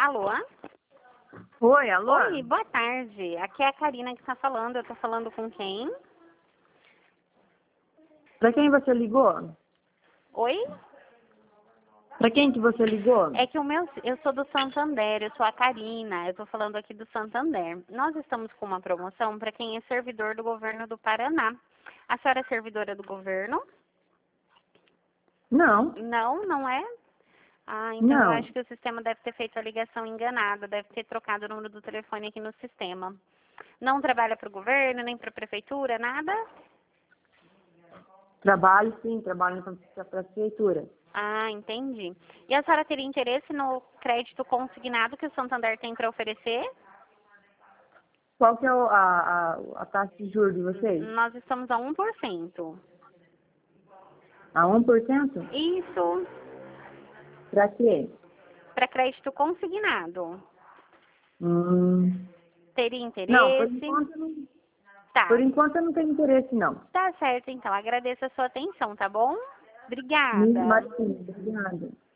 Alô? Oi, alô? Oi, boa tarde. Aqui é a Karina que está falando. Eu estou falando com quem? Pra quem você ligou? Oi? Pra quem que você ligou? É que eu sou do Santander, eu sou a Karina. Eu estou falando aqui do Santander. Nós estamos com uma promoção para quem é servidor do governo do Paraná. A senhora é servidora do governo? Não, Não, não é? Ah, então eu não. acho que o sistema deve ter feito a ligação enganada, deve ter trocado o número do telefone aqui no sistema. Não trabalha para o governo, nem para a prefeitura, nada? Trabalho sim, trabalho pra prefeitura. Ah, entendi. E a senhora teria interesse no crédito consignado que o Santander tem para oferecer? Qual que é a taxa de juros de vocês? Nós estamos a 1%. A 1%? Isso, Pra quê? para crédito consignado. Hum, Teria não, interesse? por Tá. enquanto eu não tenho interesse, não. Tá certo, então. Agradeço a sua atenção, tá bom? Obrigada. Mas sim, obrigada.